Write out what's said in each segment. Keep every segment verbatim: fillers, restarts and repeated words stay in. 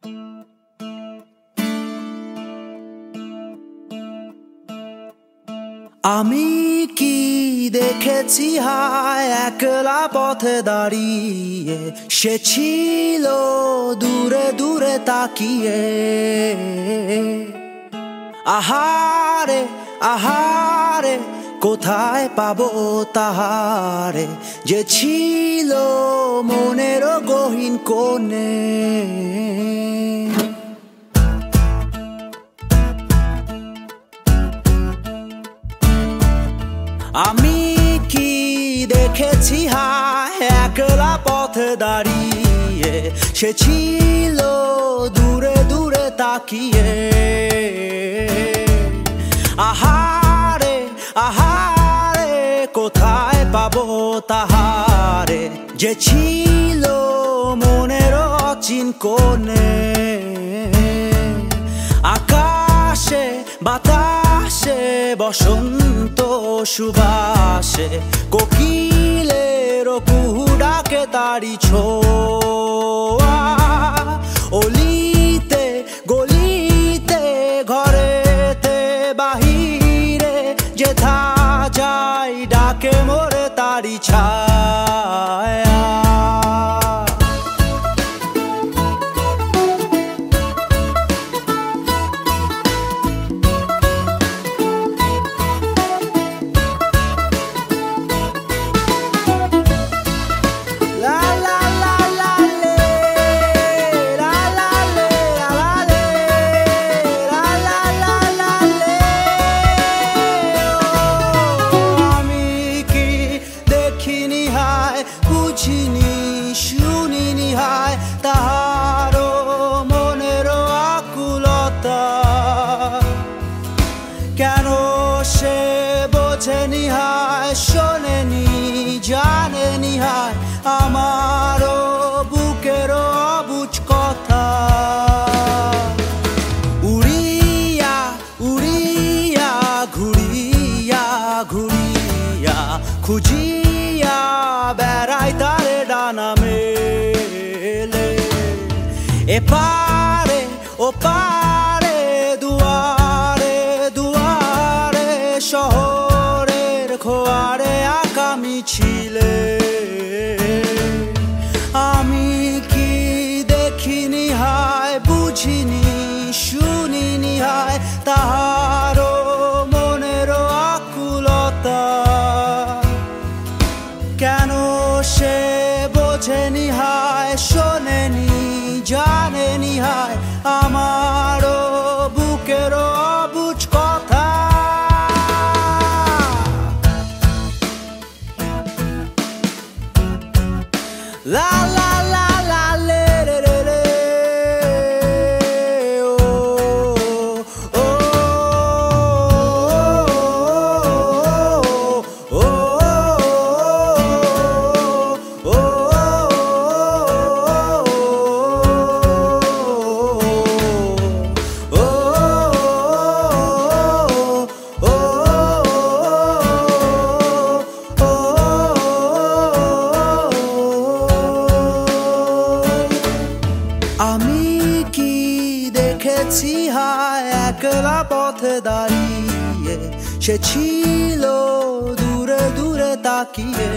আমি কি দেখেছি হায় একলা পথে দাঁড়িয়ে, সে ছিল দূরে দূরে তাকিয়ে। আহারে আহারে কোথায় পাবো তাহারে, যে ছিল মনের গহীন কোণে। আমি কি দেখেছি হায় একলা পথে দাঁড়িয়ে, সে ছিল দূরে দূরে তাকিয়ে। আহারে আহারে কোথায় পাবো তাহারে, যে ছিল মনের অচিন কোণে। আকাশে বাতাসে বসন্ত সুবাসে, কোকিলের কুহু ডাকে তারি ছোঁয়া। অলিতে গলিতে ঘরেতে বাহিরে, যেথা যাই ডাকে মোরে তারি ছায়া। বুঝিনি শুনিনি হায় তাহারও মনের আকুলতা, কেন সে বোঝেনি হায় শোনেনি জানেনি হায় আমারও বুকের অবুঝ কথা। উড়িয়া উড়িয়া ঘুরিয়া ঘুরিয়া খুঁজিয়া বেড়াই তারে ডানা মেলে। এপারে ওপারে দুয়ারে দুয়ারে, শহরের খোয়ারে আঁকা মিছিলে। আমি কি দেখিনি হায় বুঝিনি শুনিনি হায় তাহারও মনের আকুলতা, কেন সে বোঝেনি হায় শোনেনি জানেনি হায় আমারও বুকের অবুঝ কথা। লা লা লা লা লে রে রে রে, ও ও ও ও আমি কি দেখেছি হায় একলা পথে দাঁড়িয়ে, সে ছিল দূরে দূরে তাকিয়ে।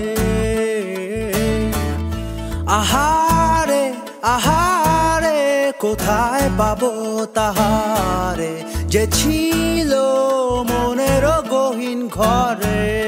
আহারে আহারে কোথায় পাবো তাহারে, যে ছিল মনের গহীন ঘরে।